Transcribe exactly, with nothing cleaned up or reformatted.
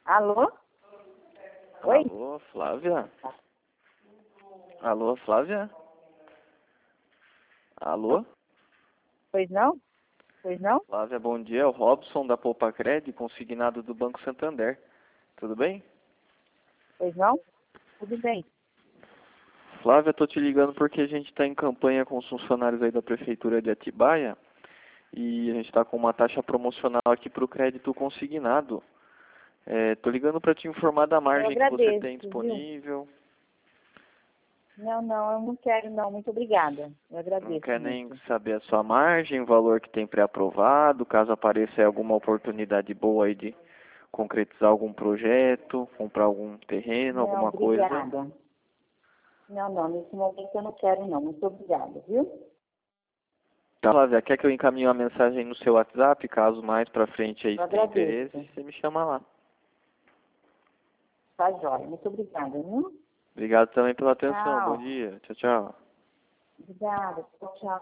Alô? Oi? Alô, Flávia? Alô, Flávia? Alô? Pois não? Pois não? Flávia, bom dia. É o Robson da Poupa Cred, consignado do Banco Santander. Tudo bem? Pois não? Tudo bem. Flávia, estou te ligando porque a gente está em campanha com os funcionários aí da Prefeitura de Atibaia e a gente está com uma taxa promocional aqui para o crédito consignado. Estou ligando para te informar da Eu margem que você agradeço, tem viu? disponível. Não, não, eu não quero não. Muito obrigada. Eu Não agradeço quer nem muito. saber a sua margem, o valor que tem pré-aprovado, caso apareça aí alguma oportunidade boa aí de concretizar algum projeto, comprar algum terreno, Não, alguma coisa. obrigada. Não, não, nesse momento eu não quero não. Muito obrigada, viu? Tá, Flávia, quer que eu encaminhe uma mensagem no seu WhatsApp, caso mais pra frente aí Eu você tenha interesse, agradeço. você me chama lá. Tá jóia. Muito obrigada, viu? Obrigado também pela atenção, bom Tchau. dia, tchau, tchau. Obrigada. Tchau, tchau.